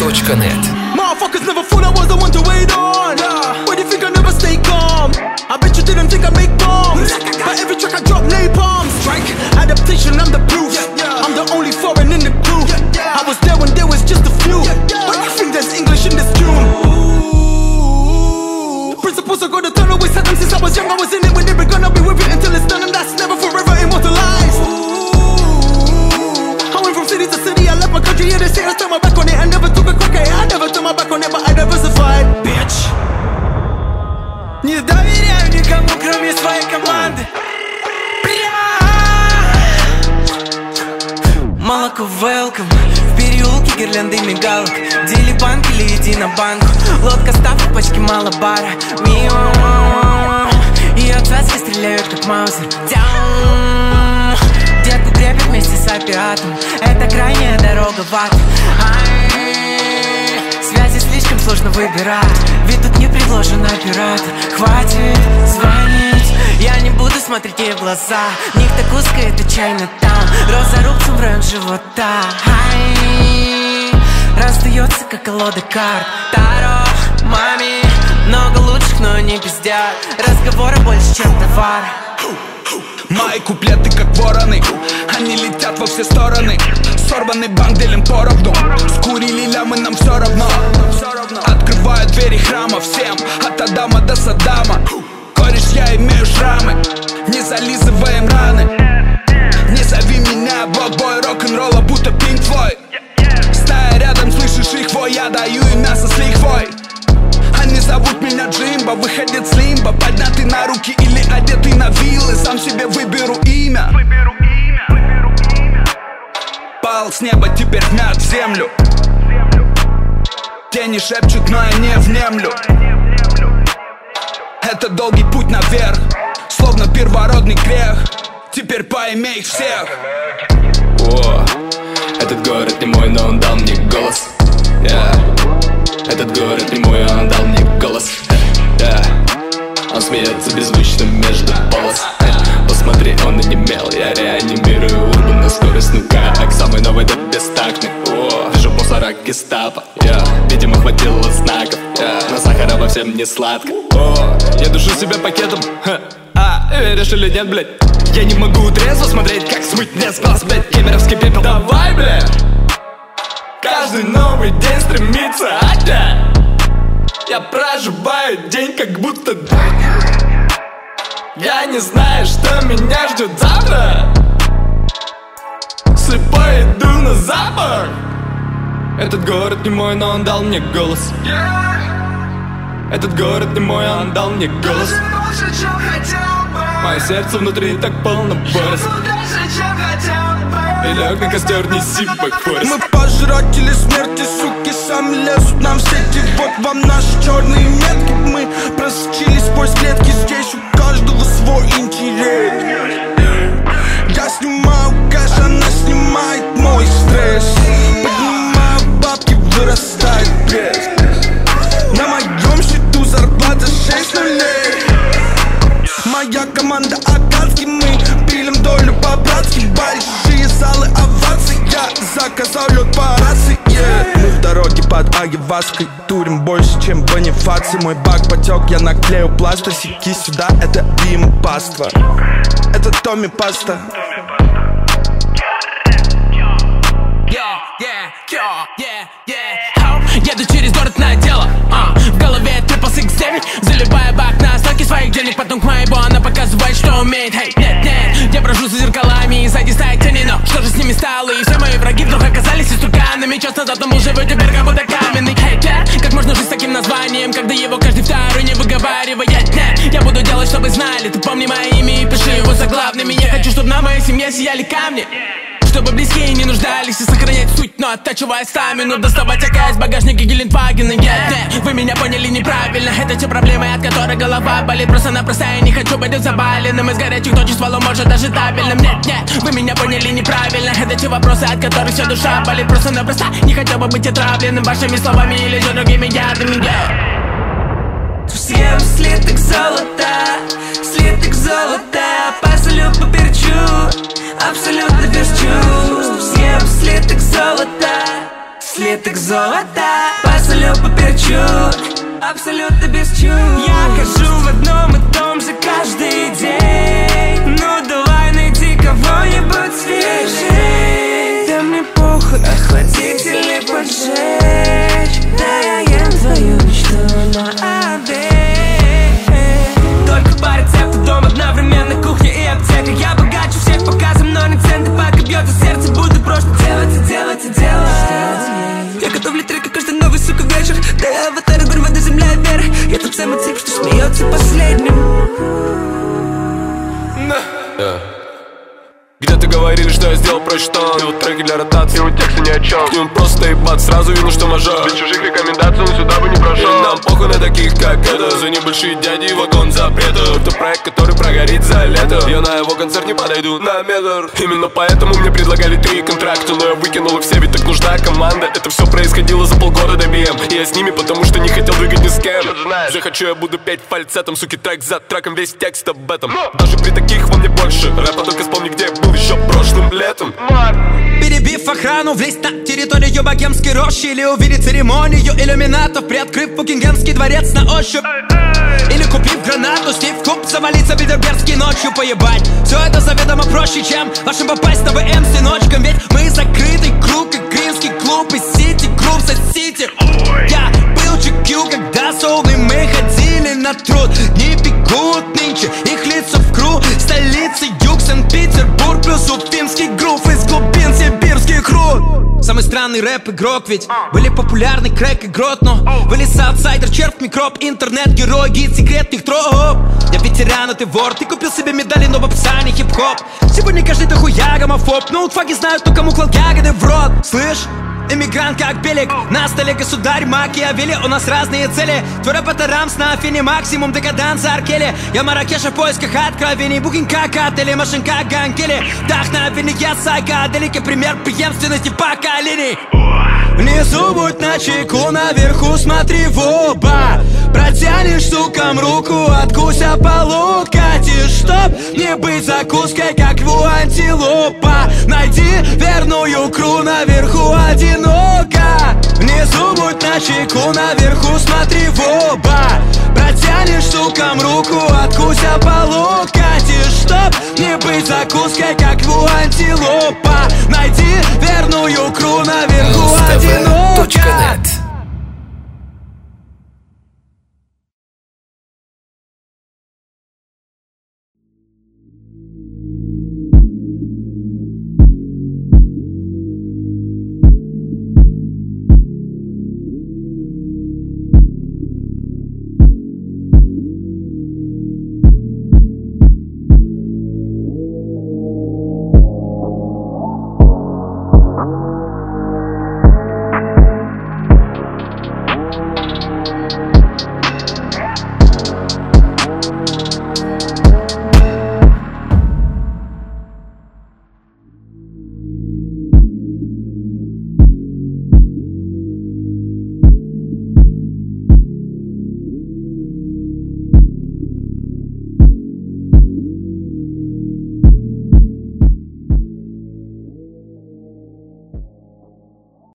Mixcloud.net. Motherfuckers never thought I was the one to wait on. Why do you think I never stay calm? I bet you didn't think I make bombs, but every track I drop napalm. Strike, adaptation, I'm the proof. I'm the only foreign in the crew. I was there when there was just a few, but you think there's English in this tune? Principles are gonna turn away sudden. Since I was young I was in it, we're never gonna be with it until it's done, and that's never forever immortalized. I went from city to city, I left my country, yeah they say I turned my back on it. I never took a crack at it, I never turned my back on it, but I diversified, bitch. Не доверяю никому, кроме своей команды. Молоко welcome. В переулке гирлянды мигалок. Дели банк или иди на банку. Лодка ставка, пачки мало бара. И от связки стреляют как маузер. Детку крепят вместе с опиатом. Это крайняя дорога в ад. Связи слишком сложно выбирать, ведь тут не предложен оператор. Хватит звонить, я не буду смотреть ей в глаза. В них так узко, это чайно там. Роза рубцем в район живота. Раздается, как колода карт. Таро, маме, много лучших, но не пиздят. Разговора больше, чем товар. Мои куплеты как вороны, они летят во все стороны. Сорванный банк делим поровну. Скурили лямы, нам все равно. Открываю двери храма всем, от Адама до Саддама. Кореш, я имею шрамы, не зализываем раны. Не зови меня бобой рок-н-ролла, будто Pink Floyd. Стая рядом, слышишь их вой, я даю им мясо с лихвой. Они зовут меня Джимбо, выходит с лимба. Поднятый на руки или одетый на виллы. Сам себе выберу имя. Пал с неба теперь вмят в землю. Тени шепчут, но я не внемлю. Это долгий путь наверх, словно первородный грех. Теперь поимей их всех. О, этот город не мой, но он дал мне голос. Этот город не мой, он дал мне голос. Он смеется беззвучно между полос. Посмотри, он онемел, я реанимирую урбан на скорость. Ну-ка, как самый новый да бестактный. Вижу мусора гестапо. Видимо, хватило знаков. На сахара во всем не сладко. Я душу себя пакетом. Веришь или нет, блядь? Я не могу трезво смотреть, как смыть мне с глаз, блядь. Кемеровский пепел. Давай, блядь! Каждый новый день стремится опять. Я проживаю день, как будто я не знаю, что меня ждет завтра. Слепой иду на запах. Этот город не мой, но он дал мне голос. Этот город не мой, он дал мне голос. Мое сердце внутри так полно борозд. И лег на костер, неси бэкфорест. Мы пожиратели смерти, суки, сами лезут нам в сети. Вот вам наши черные метки. Мы просочились сквозь клетки. Здесь у каждого свой интерес. Я снимаю кэш, она снимает мой стресс. Поднимаю бабки, вырастает пресс. На моем счету зарплата 6 нулей. Моя команда Акацки, мы пилим долю по-братски. Большие залы оваций, я заказал лед по рации. Мы в дороге под Айваской, турим больше, чем Бонифаций. Мой бак потек, я наклею пластырь. Сики сюда, это бим-паства. Это Томми Паста. Еду через город на дело, в голове трипл 6-9. Заливая бак на остатки своих денег. Потом к моему она показывает, что умеет. Hey, нет, я брожу за зеркалами и сзади стоят тени. Но что же с ними стало? И все мои враги вдруг оказались истуканами. Час назад он был живой, теперь как будто каменный. Hey, как можно жить с таким названием, когда его каждый второй не выговаривает? Нет, я буду делать, чтобы знали. Ты помни мое имя и пиши его заглавными. Я хочу, чтобы на моей семье сияли камни, чтобы близкие не нуждались и сохранять суть, но оттачивая стамину. Доставать АК из багажника Гелендвагена. Нет, вы меня поняли неправильно. Это те проблемы, от которых голова болит. Просто-напросто я не хочу быть заваленным. Из горячих точек стволом, может даже табельным. Нет, вы меня поняли неправильно. Это те вопросы, от которых вся душа болит. Просто-напросто не хотел бы быть отравленным вашими словами или же другими ядами. Съем слиток золота, посолю, поперчу, абсолютно без чувств. Съем слиток золота, слиток золота. Посолю, поперчу, абсолютно без чувств. Я хожу в одном и том же каждый день. Ну давай найди кого-нибудь свежей. Да мне похуй, охладители поджечь. Да я ем твою мечту на обед. Только по рецепту дом, одновременно кухня и аптека. Я богаче всех показом, но не центы. Пока бьется сердце, буду просто делать и делать и делать. Я готовлю треки каждый новый, сука, вечер. Да я аватар, огонь, вода, земля и вера. Я тот самый тип, что смеется последним. Где-то говорили, что я сделал проще тон. И вот треки для ротации, и вот тексты ни о чем. К ним просто ебать, сразу видно, что мажор. Без чужих рекомендаций он сюда бы не прошел. И нам похуй на таких, как это. За небольшие дяди вагон запретов. Это проект, который прогорит за лето. Я на его концерт не подойду на метр. Именно поэтому мне предлагали 3 контракта, но я выкинул их все, ведь так нужна команда. Это все происходило за полгода до BM. И я с ними, потому что не хотел двигать ни с кем. Захочу, я буду петь фальцетом, суки, трек за треком, весь текст об этом. Даже при таких во мне больше рэпа, только вспомни, где был еще прошлым летом. Перебив охрану, влезть на территорию богемской рощи. Или увидеть церемонию иллюминатов, приоткрыв Букингемский дворец на ощупь. Или купив гранату, слив куб, завалиться в Бильдербергский ночью поебать. Все это заведомо проще, чем вашим попасть на ВМ с сыночком. Ведь мы закрытый круг, и гримский клуб, и Сити Групп со Сити. Я был GQ, когда солны мы ходили на труд. Не бегут нынче, их лица в круг. Столицы юг, Санкт-Петербург, плюс уфимский грув из глубин сибирских руд. Самый странный рэп-игрок, ведь были популярны крэк и грот. Но вылез аутсайдер, червь, микроб, интернет-герой, гид секретных троп. Я ветеран, а ты вор, ты купил себе медали, но в описании хип-хоп. Сегодня каждый дохуя гомофоб, но утфаги знают, кто кому клал ягоды в рот. Слышь? Эмигрант как Белик, на столе государь Макиавелли. У нас разные цели, твой рэп это рамс на афине, максимум декаданса Аркели. Я Маракеша в поисках откровений, букинг как отели, машин как гангели. Вдохновение я сайкаделики, пример преемственности поколений. Внизу будь начеку, наверху смотри в оба. Протянешь, сукам, руку, откуся полут. Катишь, чтоб не быть закуской, как у антилопа. Найди верную кру, наверху одиноко. Внизу будь начеку, наверху смотри в оба. Протянешь, сукам, руку, откуся полут. Катишь, чтоб не быть закуской, как у антилопа. Найди верную кру, наверху одиноко.